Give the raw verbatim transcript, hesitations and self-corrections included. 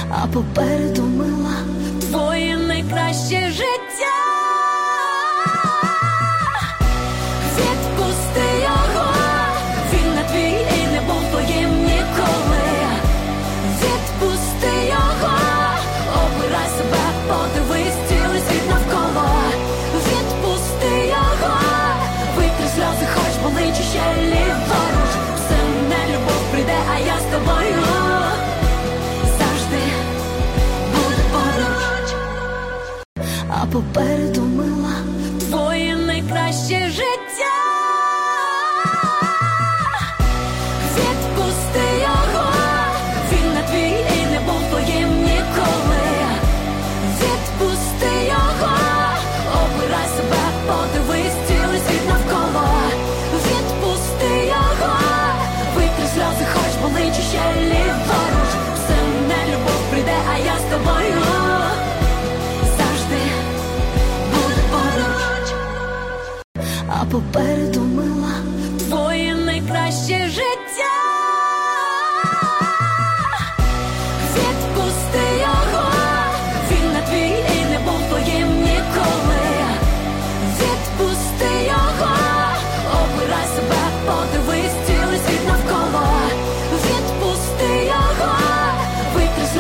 а попереду мила твоє найкраще життя. Відпусти його, він не твій і не був твоїм ніколи. Відпусти його, обирай себе, подивись цілий світ навколо. Відпусти його, витри сльози, хоч болить ще ліворуч. Все не любов прийде, а я з тобою завжди буду поруч. А попереду мила твоє найкраще життя. Відпусти його, він не твій і не був твоїм ніколи. Відпусти його, обирай себе, подивись цілий світ навколо. Відпусти його, витри сльози, хоч болить ще ліворуч. Все не любов прийде, а я з тобою завжди буду поруч. А попереду мила твоє найкраще життя.